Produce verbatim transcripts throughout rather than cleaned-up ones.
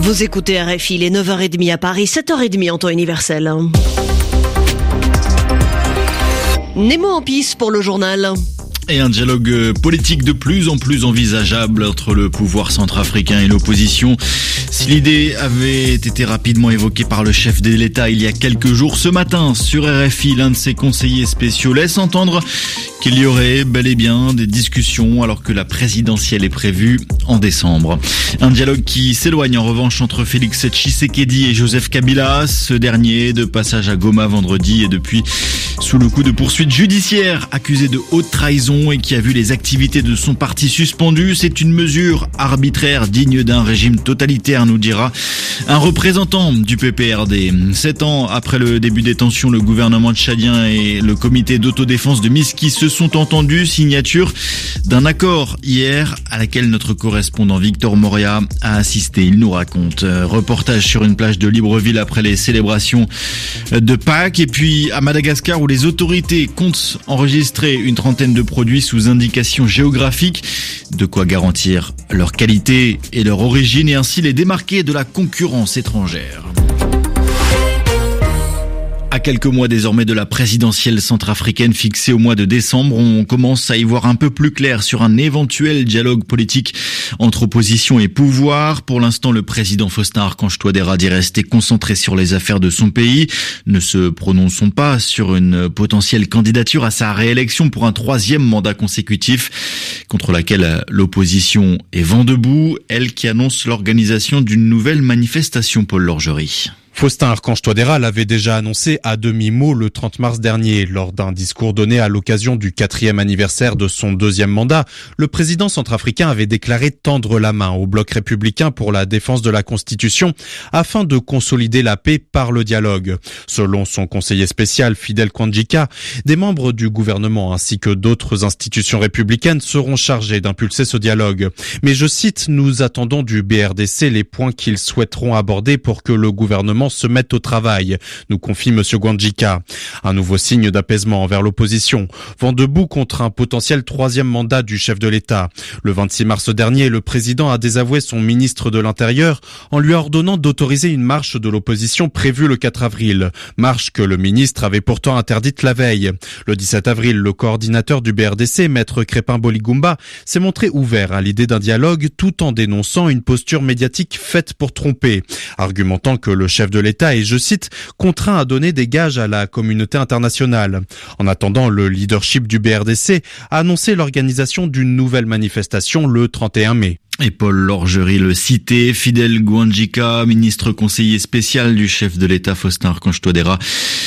Vous écoutez R F I, les neuf heures trente à Paris, sept heures trente en temps universel. Nemo en piste pour le journal. Et un dialogue politique de plus en plus envisageable entre le pouvoir centrafricain et l'opposition. Si l'idée avait été rapidement évoquée par le chef de l'État il y a quelques jours, ce matin, sur R F I, l'un de ses conseillers spéciaux laisse entendre qu'il y aurait bel et bien des discussions alors que la présidentielle est prévue en décembre. Un dialogue qui s'éloigne en revanche entre Félix Tshisekedi et Joseph Kabila. Ce dernier, de passage à Goma vendredi, est depuis sous le coup de poursuites judiciaires, accusé de haute trahison et qui a vu les activités de son parti suspendues. C'est une mesure arbitraire digne d'un régime totalitaire, nous dira un représentant du P P R D. Sept ans après le début des tensions, le gouvernement tchadien et le comité d'autodéfense de Miski se sont entendus. Signature d'un accord hier à laquelle notre correspondant Victor Moria a assisté. Il nous raconte. Reportage sur une plage de Libreville après les célébrations de Pâques. Et puis à Madagascar où les autorités comptent enregistrer une trentaine de produits sous indication géographique. De quoi garantir leur qualité et leur origine et ainsi les démarquer de la concurrence étrangère. À quelques mois désormais de la présidentielle centrafricaine fixée au mois de décembre, on commence à y voir un peu plus clair sur un éventuel dialogue politique entre opposition et pouvoir. Pour l'instant, le président Faustin Archange Touadéra dit rester concentré sur les affaires de son pays. Ne se prononçons pas sur une potentielle candidature à sa réélection pour un troisième mandat consécutif, contre laquelle l'opposition est vent debout, elle qui annonce l'organisation d'une nouvelle manifestation. Paul Lorgerie. Faustin Archange Touadéra l'avait déjà annoncé à demi-mot le trente mars dernier. Lors d'un discours donné à l'occasion du quatrième anniversaire de son deuxième mandat, le président centrafricain avait déclaré tendre la main au bloc républicain pour la défense de la Constitution afin de consolider la paix par le dialogue. Selon son conseiller spécial Fidel Kwanjika, des membres du gouvernement ainsi que d'autres institutions républicaines seront chargés d'impulser ce dialogue. Mais je cite, « Nous attendons du B R D C les points qu'ils souhaiteront aborder pour que le gouvernement se mettent au travail », nous confie M. Kwanjika. Un nouveau signe d'apaisement envers l'opposition, vent debout contre un potentiel troisième mandat du chef de l'État. Le vingt-six mars dernier, le président a désavoué son ministre de l'Intérieur en lui ordonnant d'autoriser une marche de l'opposition prévue le quatre avril. Marche que le ministre avait pourtant interdite la veille. Le dix-sept avril, le coordinateur du B R D C, maître Crépin Boligumba, s'est montré ouvert à l'idée d'un dialogue tout en dénonçant une posture médiatique faite pour tromper, argumentant que le chef de l'État est, je cite, contraint à donner des gages à la communauté internationale. En attendant, le leadership du B R D C a annoncé l'organisation d'une nouvelle manifestation le trente et un mai. Et Paul Lorgerie le citait, Fidel Kwanjika, ministre conseiller spécial du chef de l'État Faustin Archange Touadéra.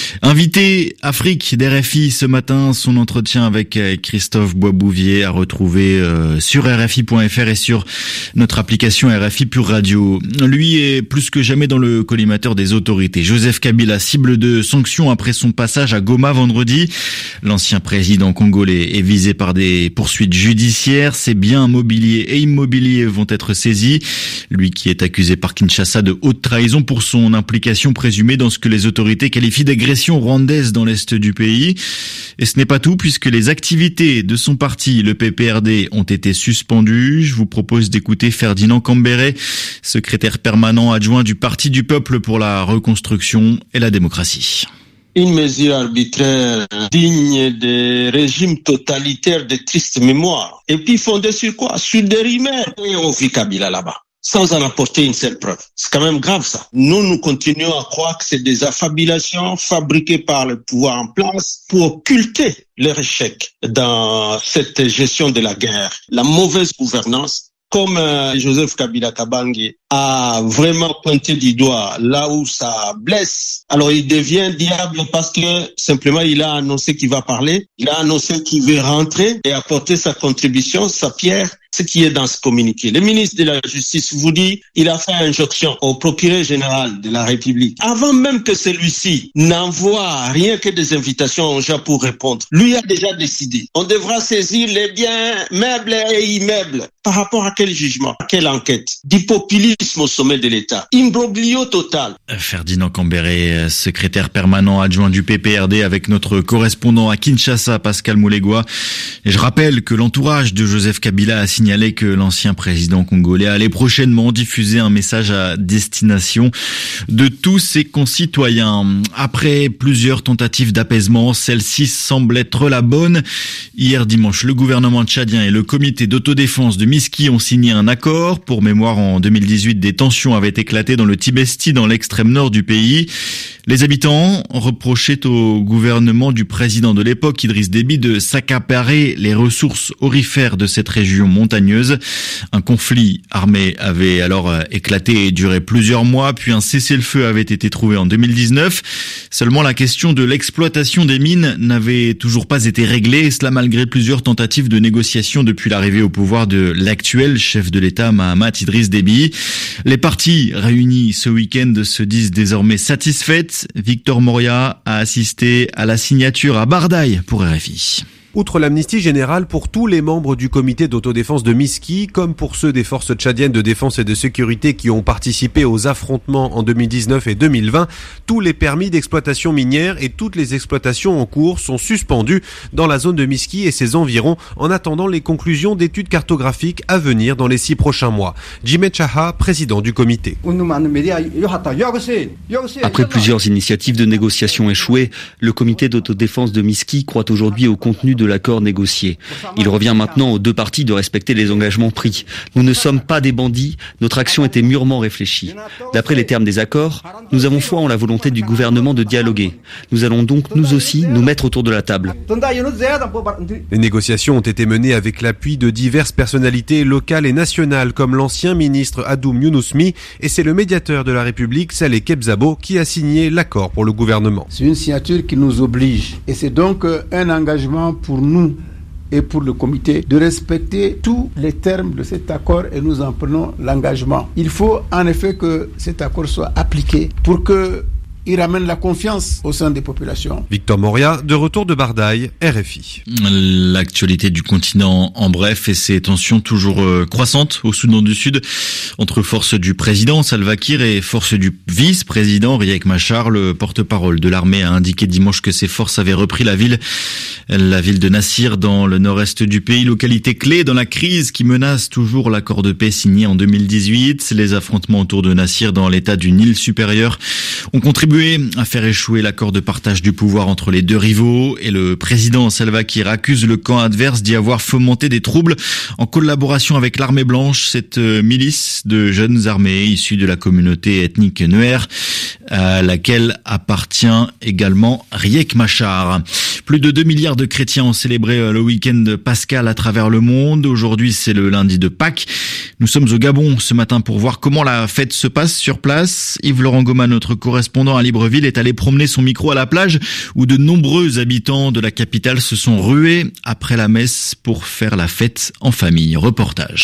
Invité Afrique d'R F I ce matin, son entretien avec Christophe Boisbouvier à retrouver euh, sur R F I point F R et sur notre application R F I Pure Radio. Lui est plus que jamais dans le collimateur des autorités. Joseph Kabila, cible de sanctions après son passage à Goma vendredi. L'ancien président congolais est visé par des poursuites judiciaires. Ses biens mobiliers et immobiliers vont être saisis. Lui qui est accusé par Kinshasa de haute trahison pour son implication présumée dans ce que les autorités qualifient d'agression rwandaise dans l'est du pays. Et ce n'est pas tout puisque les activités de son parti, le P P R D, ont été suspendues. Je vous propose d'écouter Ferdinand Kambere, secrétaire permanent adjoint du Parti du Peuple pour la reconstruction et la démocratie. Une mesure arbitraire digne des régimes totalitaires de triste mémoire. Et puis fondée sur quoi? Sur des rumeurs. Et on vit Kabila là-bas, sans en apporter une seule preuve. C'est quand même grave ça. Nous, nous continuons à croire que c'est des affabulations fabriquées par le pouvoir en place pour occulter leur échec dans cette gestion de la guerre. La mauvaise gouvernance, comme euh, Joseph Kabila Kabange a vraiment pointé du doigt là où ça blesse. Alors il devient diable parce que simplement il a annoncé qu'il va parler, il a annoncé qu'il veut rentrer et apporter sa contribution, sa pierre, ce qui est dans ce communiqué. Le ministre de la Justice vous dit, il a fait injonction au procureur général de la République. Avant même que celui-ci n'envoie rien que des invitations aux gens pour répondre, lui a déjà décidé. On devra saisir les biens meubles et immeubles. Par rapport à quel jugement, à quelle enquête? Du populisme au sommet de l'État. Imbroglio total. Ferdinand Cambéré, secrétaire permanent adjoint du P P R D, avec notre correspondant à Kinshasa, Pascal Moulegua. Et je rappelle que l'entourage de Joseph Kabila a signalé que l'ancien président congolais allait prochainement diffuser un message à destination de tous ses concitoyens. Après plusieurs tentatives d'apaisement, celle-ci semble être la bonne. Hier dimanche, le gouvernement tchadien et le comité d'autodéfense de Miski ont signé un accord. Pour mémoire, en deux mille dix-huit, des tensions avaient éclaté dans le Tibesti, dans l'extrême nord du pays. Les habitants reprochaient au gouvernement du président de l'époque, Idriss Déby, de s'accaparer les ressources aurifères de cette région montagneuse. Un conflit armé avait alors éclaté et duré plusieurs mois, puis un cessez-le-feu avait été trouvé en deux mille dix-neuf. Seulement, la question de l'exploitation des mines n'avait toujours pas été réglée, et cela malgré plusieurs tentatives de négociation depuis l'arrivée au pouvoir de l'actuel chef de l'État, Mahamat Idriss Déby. Les parties réunies ce week-end se disent désormais satisfaites. Victor Moria a assisté à la signature à Bardaï pour R F I. Outre l'amnistie générale pour tous les membres du comité d'autodéfense de Miski, comme pour ceux des forces tchadiennes de défense et de sécurité qui ont participé aux affrontements en deux mille dix-neuf et deux mille vingt, tous les permis d'exploitation minière et toutes les exploitations en cours sont suspendus dans la zone de Miski et ses environs en attendant les conclusions d'études cartographiques à venir dans les six prochains mois. Jimé Chaha, président du comité. Après plusieurs initiatives de négociation échouées, le comité d'autodéfense de Miski croit aujourd'hui au contenu de de l'accord négocié. Il revient maintenant aux deux parties de respecter les engagements pris. Nous ne sommes pas des bandits, notre action était mûrement réfléchie. D'après les termes des accords, nous avons foi en la volonté du gouvernement de dialoguer. Nous allons donc nous aussi nous mettre autour de la table. Les négociations ont été menées avec l'appui de diverses personnalités locales et nationales comme l'ancien ministre Adoum Younoussmi, et c'est le médiateur de la République, Saleh Kebzabo, qui a signé l'accord pour le gouvernement. C'est une signature qui nous oblige et c'est donc un engagement pour pour nous et pour le comité de respecter tous les termes de cet accord et nous en prenons l'engagement. Il faut en effet que cet accord soit appliqué pour que il ramène la confiance au sein des populations. Victor Moria, de retour de Bardaï, R F I. L'actualité du continent en bref et ses tensions toujours croissantes au Soudan du Sud entre forces du président Salva Kiir et forces du vice-président Riek Machar. Le porte-parole de l'armée a indiqué dimanche que ses forces avaient repris la ville, la ville de Nassir dans le nord-est du pays, localité clé dans la crise qui menace toujours l'accord de paix signé en deux mille dix-huit. Les affrontements autour de Nassir dans l'état du Nil supérieur ont contribué à faire échouer l'accord de partage du pouvoir entre les deux rivaux, et le président Salva Kiir accuse le camp adverse d'y avoir fomenté des troubles en collaboration avec l'armée blanche, cette milice de jeunes armés issus de la communauté ethnique Nuer, à laquelle appartient également Riek Machar. Plus de deux milliards de chrétiens ont célébré le week-end pascal à travers le monde. Aujourd'hui, c'est le lundi de Pâques. Nous sommes au Gabon ce matin pour voir comment la fête se passe sur place. Yves-Laurent Goma, notre correspondant à Libreville, est allé promener son micro à la plage où de nombreux habitants de la capitale se sont rués après la messe pour faire la fête en famille. Reportage.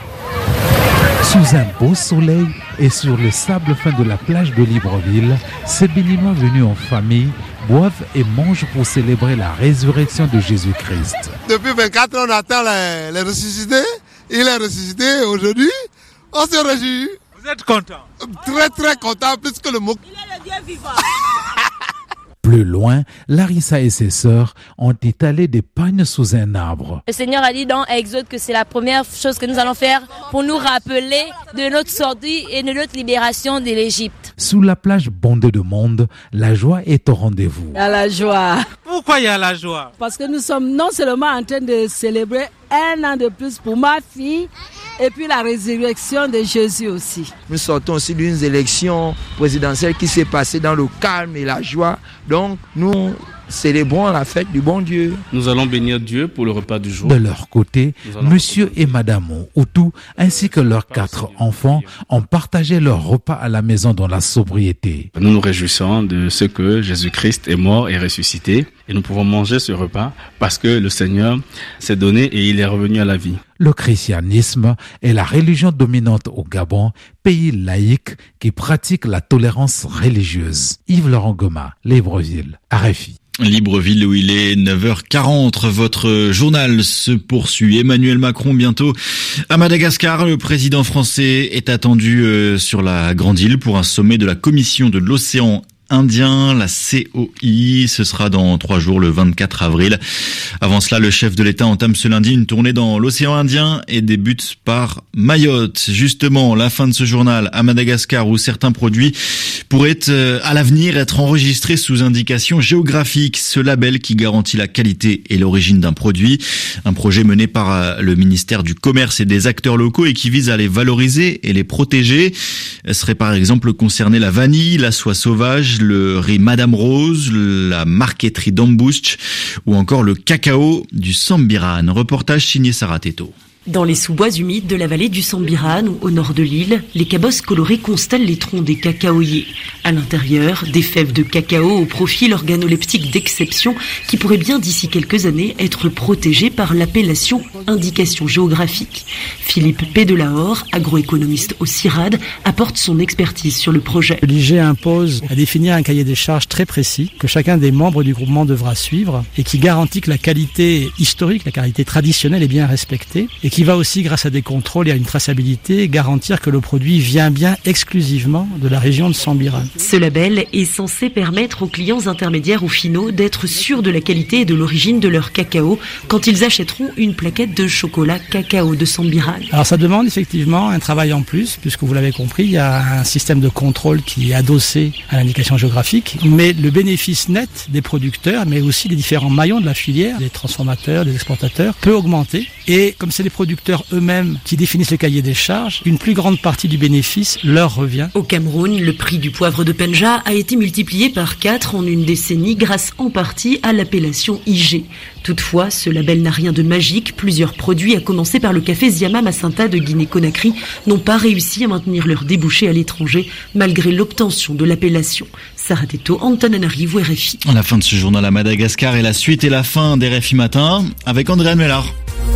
Sous un beau soleil et sur le sable fin de la plage de Libreville, ces béninois venus en famille boivent et mangent pour célébrer la résurrection de Jésus-Christ. Depuis vingt-quatre ans, on attend les, les ressuscités. Il est ressuscité aujourd'hui. On se réjouit. Vous êtes content? Très très content, plus que le mot. Il est le Dieu vivant. Plus loin, Larissa et ses sœurs ont étalé des pagnes sous un arbre. Le Seigneur a dit dans Exode que c'est la première chose que nous allons faire pour nous rappeler de notre sortie et de notre libération de l'Égypte. Sous la plage bondée de monde, la joie est au rendez-vous. Il y a la joie. Pourquoi il y a la joie? Parce que nous sommes non seulement en train de célébrer un an de plus pour ma fille, et puis la résurrection de Jésus aussi. Nous sortons aussi d'une élection présidentielle qui s'est passée dans le calme et la joie. Donc nous célébrons la fête du bon Dieu. Nous allons bénir Dieu pour le repas du jour. De leur côté, monsieur et madame Outou, ainsi que leurs quatre enfants, ont partagé leur repas à la maison dans la sobriété. Nous nous réjouissons de ce que Jésus-Christ est mort et ressuscité. Et nous pouvons manger ce repas parce que le Seigneur s'est donné et il est revenu à la vie. Le christianisme est la religion dominante au Gabon, pays laïque qui pratique la tolérance religieuse. Yves-Laurent Goma, Libreville, R F I. Libreville où il est neuf heures quarante. Votre journal se poursuit. Emmanuel Macron bientôt à Madagascar. Le président français est attendu sur la Grande Île pour un sommet de la Commission de l'Océan Indien, la C O I. Ce sera dans trois jours, le vingt-quatre avril. Avant cela, le chef de l'État entame ce lundi une tournée dans l'océan Indien et débute par Mayotte. Justement, la fin de ce journal à Madagascar où certains produits pourraient euh, à l'avenir être enregistrés sous indication géographique. Ce label qui garantit la qualité et l'origine d'un produit. Un projet mené par euh, le ministère du Commerce et des acteurs locaux et qui vise à les valoriser et les protéger. Serait par exemple concerné la vanille, la soie sauvage, le riz Madame Rose, la marqueterie d'Ambouche ou encore le cacao du Sambiran. Reportage signé Sarah Teto. Dans les sous-bois humides de la vallée du Sambiran, au nord de l'île, les cabosses colorées constellent les troncs des cacaoyers. À l'intérieur, des fèves de cacao au profil organoleptique d'exception qui pourraient bien d'ici quelques années être protégées par l'appellation indication géographique. Philippe Pédelahor, agroéconomiste au CIRAD, apporte son expertise sur le projet. L'I G impose à définir un cahier des charges très précis que chacun des membres du groupement devra suivre et qui garantit que la qualité historique, la qualité traditionnelle est bien respectée et qui va aussi, grâce à des contrôles et à une traçabilité, garantir que le produit vient bien exclusivement de la région de Sambiran. Ce label est censé permettre aux clients intermédiaires ou finaux d'être sûrs de la qualité et de l'origine de leur cacao quand ils achèteront une plaquette de chocolat cacao de Sambiran. Alors ça demande effectivement un travail en plus, puisque vous l'avez compris, il y a un système de contrôle qui est adossé à l'indication géographique, mais le bénéfice net des producteurs, mais aussi des différents maillons de la filière, des transformateurs, des exportateurs, peut augmenter. Et comme c'est les producteurs eux-mêmes qui définissent le cahier des charges, une plus grande partie du bénéfice leur revient. Au Cameroun, le prix du poivre de Penja a été multiplié par quatre en une décennie grâce en partie à l'appellation I G. Toutefois, ce label n'a rien de magique. Plusieurs produits, à commencer par le café Ziama Massinta de Guinée-Conakry, n'ont pas réussi à maintenir leur débouché à l'étranger malgré l'obtention de l'appellation. Sarah Teto, Antananarivo, R F I. La fin de ce journal à Madagascar et la suite et la fin des R F I Matin avec Andréane Mellard.